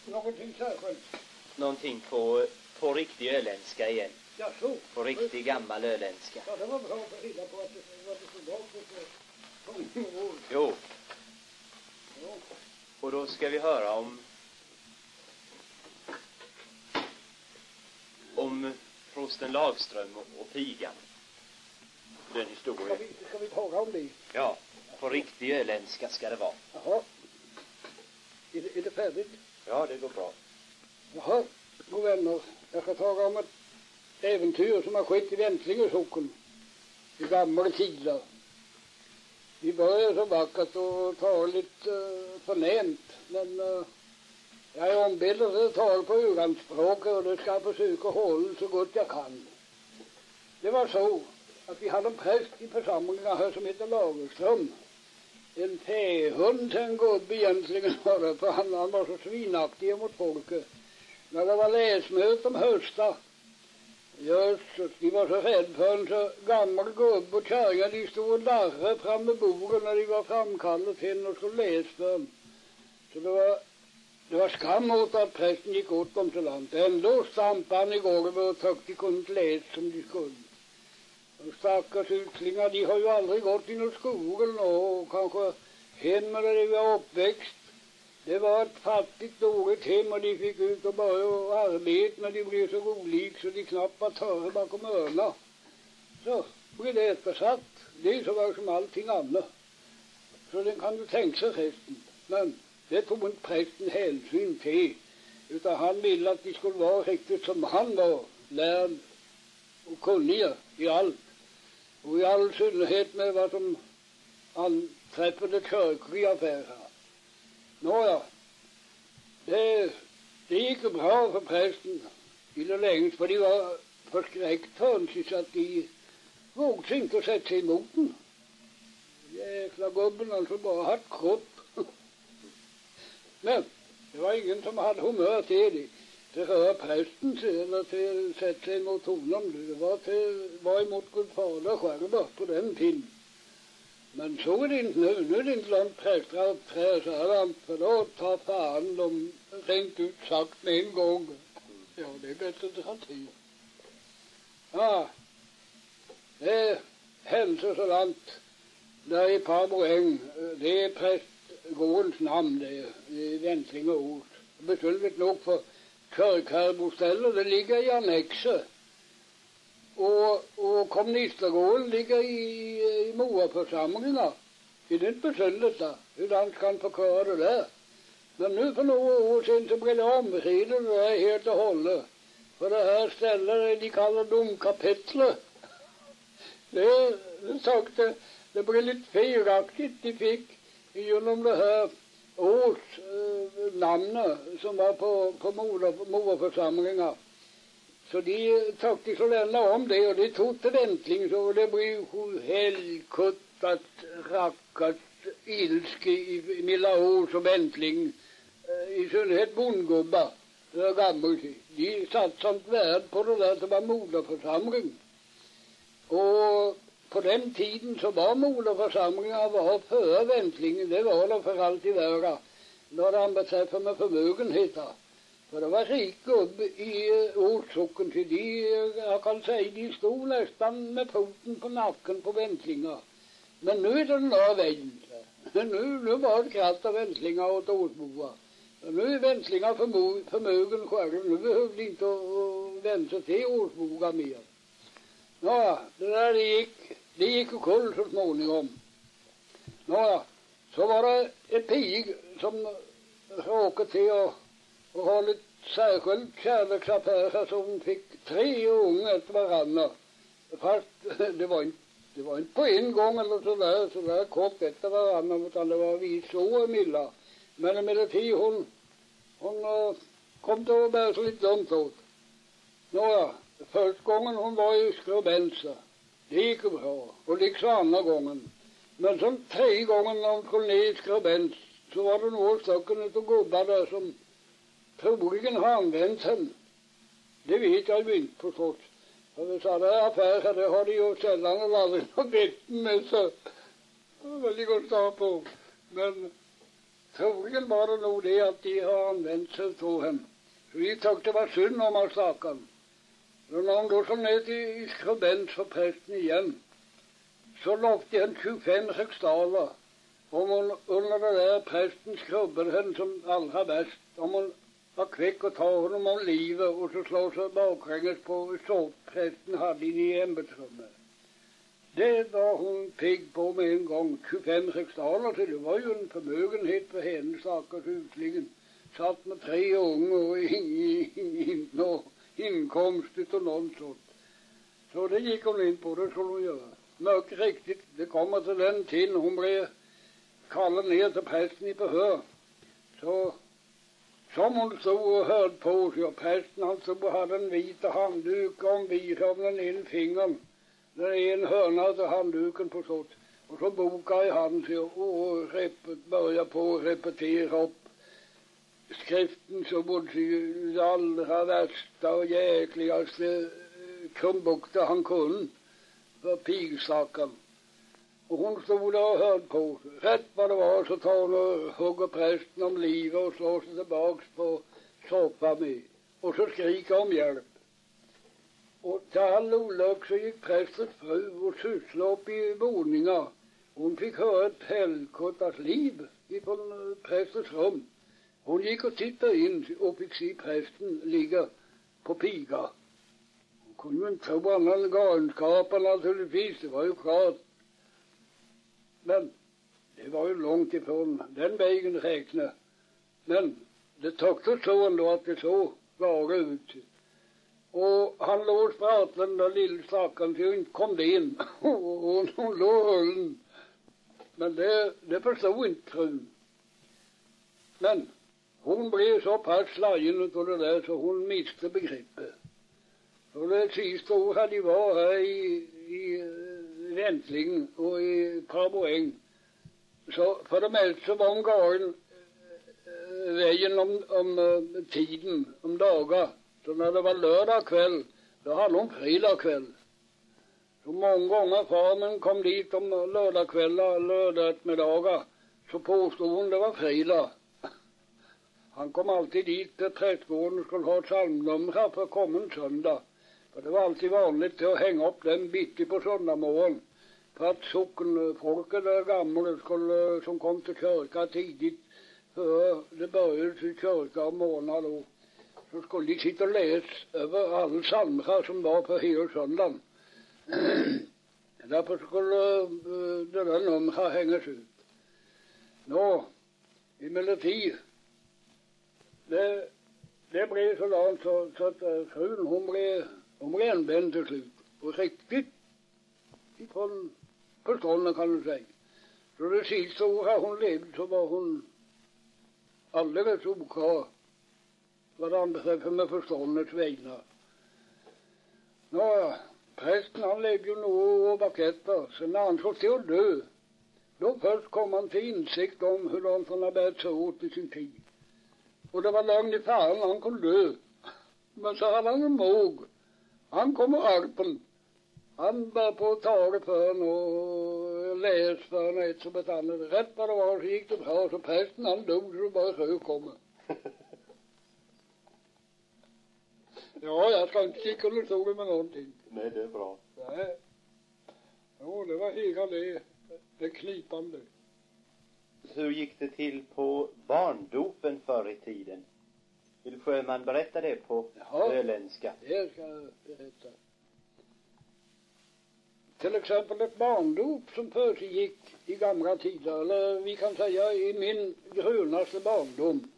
Någonting särskilt? Någonting på riktig öländska igen. Ja, så. På riktig gammal öländska. Ja, det var bra att reda på att det var så bra på. Jo. Ja. Och då ska vi höra om prosten Lagström och pigan. Den historien. Ska vi tala om det? Ja, på riktig öländska ska det vara. Jaha. Är det färdigt? Ja, det går bra. Jaha, då vänner. Jag ska tala om ett äventyr som har skett i Väntlinge socken i gamla tider. Vi börjar så vackert och tar lite förnämt, men jag är ombildad att tala på uranspråk och det ska jag försöka hålla så gott jag kan. Det var så att vi hade en präst i församlingen här som heter Lagerström. En fähund till en gubbe egentligen var det, för han var så svinaktig mot folket. När det var läsmöte om hösta, jösses, de var så rädda för en så gammal gubbe och kärringar, de stod och darrade fram med bordet när de var framkallat till och skulle läsa för dem. Så det var skam åt att prästen gick åt dem till land. Ändå stampade han i golvet och tyckte de kunde inte läsa som de skulle. De stackars utslingar, de har ju aldrig gått i någon skolan och kanske hemma där de var uppväxt. Det var ett fattigt dåligt hem och de fick ut och börja arbeta när de blev så olik så de knappt var törre bakom öronen. Så blev det eftersatt. Det är så var som allting annat. Så den kan du tänka sig resten. Men det tog inte prästen hänsyn till. Utan han ville att de skulle vara riktigt som han var. Lärd och kunniga i allt. Och i all synnerhet med vad som anträffade kyrkliga affärer. Nåja, det gick ju bra för prästen i det längst, för de var förskräckt hönsigt så att de vågade inte sätta sig emot den. Jäkla gubben alltså bara haft kropp. Men det var ingen som hade humör till det. Det rör prästen eller till att sätta sig emot honom. Det var emot Gud fader själva på den tiden. Men så är det inte nu. Nu är det inte långt präster att träsa han, för då tar fan de rent ut sagt med en gång. Ja, det är bättre att ha tid. Ja, det är hälsa så långt. Där i Parboäng, det är prästgårdens namn det i Väntlinge ort. Betydligt nog för kyrkherrboställer, det ligger i annexer. Och kommunistergården ligger i Moaförsamlingarna. Det är inte besynligt där. Hur han kan förklara det där. Men nu för några år sedan så blev det omsidan det där helt och hållet. För det här stället de kallar domkapitlet. Det blev lite felaktigt de fick genom det här namnet som var på Moaförsamlingarna. Så de tyckte så lämna om det och det tog till väntling så det blev helkuttat, rackat, ilske i milla år som väntling. I synnerhet bondgubbar, det var gammalt. De satt samt värd på det där som var moderförsamling. Och på den tiden så var moderförsamlingarna var före väntlingen, det var de för allt i världen. När det beträffar med förmögenheter. För det var rik gubbe i ortsocken till jag kan säga, de stod nästan med foten på nacken på väntlingar. Men nu är det några vägen. Nu var det kraft av väntlingar åt årsboar. Nu är väntlingar förmögen själv. Nu behövde inte vänta till årsbogar mer. Nåja, det där det gick ju kull så småningom. Nåja, så var det ett pig som råkade till och ha lite särskilt kärleksaffärer som fick 3 ungar efter varandra. Fast det var inte på en gång eller sådär kort efter varandra utan det var vid så milla. Men emellertid hon kom till att bära sig lite dumt åt. Nåja, första gången hon var i skrubensa. Det gick ju bra. Och liksom andra gången. Men som 3 gången när hon skulle ner i skrubens så var det några stycken av gubbar där som troligen har använt henne. Det vet jag ju inte förstås. För vi sa det affärer, det har de ju sällan eller aldrig något bett med så. Det var väldigt gott att ta på. Men Troligen var det nog det att de har använt sig av henne. Så vi tyckte det var synd om han stackaren. Så när hon då så ner till skribent för prästen igen, så lovade han 25 riksdaler om hon under det där prästen skrubbade henne som allra bäst. Om hon var kvick och ta honom om livet och så slå sig baklänges på prästen hade inne i ämbetsrummet. Det var hon pigg på med en gång, 25 riksdaler, så det var ju en förmögenhet för henne, stackars utlingen. Satt med 3 unga och ingen inkomst utav någon sort. Så det gick hon in på, det skulle hon göra. Mycket riktigt, det kommer till den tiden hon blev kallad ner till prästen i förhör. Så som hon stod och hörde på sig, och prästen han stod och hade en vit handduk om vid om den ena fingern. Den en hörna av handduken på sånt. Och så boka i hand sig och börja på att repetera upp skriften så både det allra värsta och jäkligaste krumbukter han kunde för pigstackaren. Och hon stod där och hörde på. Rätt vad det var så tar hon och hugger prästen om livet och slår sig tillbaks på soffan med. Och så skriker om hjälp. Och till all olyck så gick prästens fru och sysslade upp i våningar. Hon fick höra ett helkottas liv ifrån prästens rum. Hon gick och tittade in och fick se prästen ligga på piga. Hon kunde inte tro annan galenskapen naturligtvis, det var ju klart. Men det var ju långt ifrån den vägen räkna. Men det tyckte så ändå att det så var ut. Och han låg spratlande den lilla stackaren så inte kom det in. Och hon låg höllen. Men det förstod inte frun. Men hon blev så pass slagen utav det där så hon miste begreppet. Och det sista år hade var här i Väntling och i Paraboäng. Så för det mesta så var hon galen vägen om tiden, om dagar. Så när det var lördag kväll, då hade hon fredag kväll. Så många gånger farmen kom dit om lördagkvällar, lördag eftermiddagar, så påstod hon det var fredag. Han kom alltid dit till prästgården och skulle ha psalmnummer för kommande söndag. För det var alltid vanligt att hänga upp den bitti på söndagmorgon. För att sockenfolket där gamla skulle, som kom till kyrka tidigt, för det började till kyrka om morgonen då. Så skulle de sitta och läsa över alla psalmer som var på hela söndagen. Därför skulle det där numret hängas ut. Nå, emellertid, det blev sådant så att frun hon blev enbänd till slut. Och riktigt ifrån förstånden kan du säga. Så det sista året hon levde så var hon alldeles oklar vad han beträffar med förståndets vägnar. Nå, prästen han levde ju nog och baketter. Så när han såg till att dö, då först kom han till insikt om hur de han hade bärt sig åt i sin tid. Och det var långt i faren han kunde dö. Men så hade han en måg. Han kom och arpen. Han började på att ta det för en och läs för en ett som ett annat. Rätt vad det var så gick det bra. Så prästen han dog så bara rök kommer. Ja, jag ska inte sticka under stolen med någonting. Nej, det är bra. Nej. Jo, det var hela det knipande. Hur gick det till på barndopen förr i tiden? Vill Sjöman berätta det på öländska? Det ska jag berätta. Till exempel ett barndop som försiggick i gamla tider, eller vi kan säga i min grönaste barndom.